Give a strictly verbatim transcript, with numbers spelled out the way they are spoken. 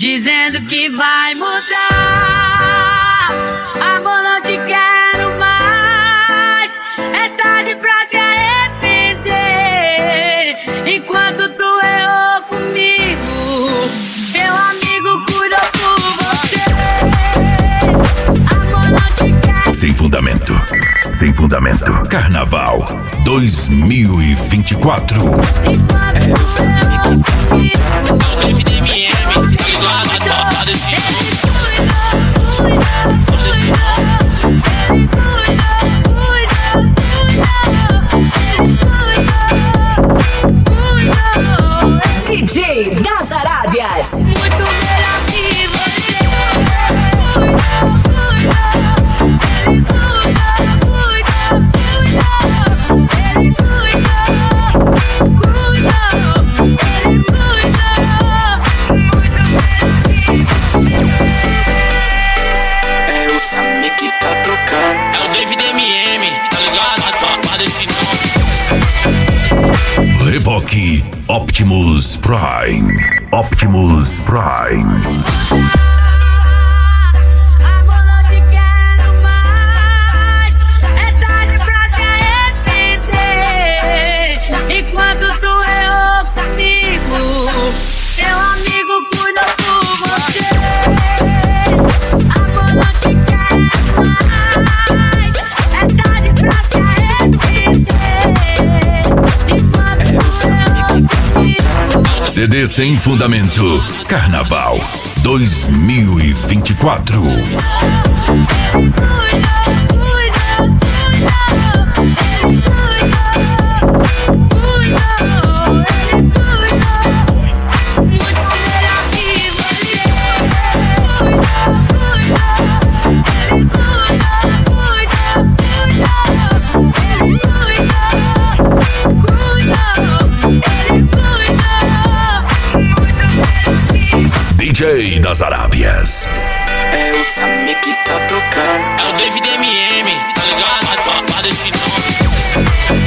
dizendo que vai mudar. Amor, não te quero mais, é tarde pra se arrepender. Enquanto tu errou comigo, teu amigo cuidou por você. Amor, não te quero. Sem fundamento, sem fundamento. Carnaval dois mil e vinte e quatro. Enquanto É, eu tu sabia errou que comigo, F D M M, ligado a topa desse D J das Arábias. muito melhor que você. Ele cuida, cuida, cuida. Ele cuida, cuida. Ele cuida. É o Samir que tá tocando. É o David M M, tá ligado a topa desse Reboque Optimus Prime. Optimus Prime. Amor, não te quero mais, é tarde pra se arrepender. Enquanto tu errou comigo, teu amigo cuidou por você. Amor, não te quero mais, é tarde pra se arrepender. Enquanto É o tu Samir errou que tá tocando. C D Sem Fundamento. Carnaval dois mil e vinte e quatro. D J das Arábias. É o Samir que tá tocando. É o David M M, tá ligado a topa desse nome.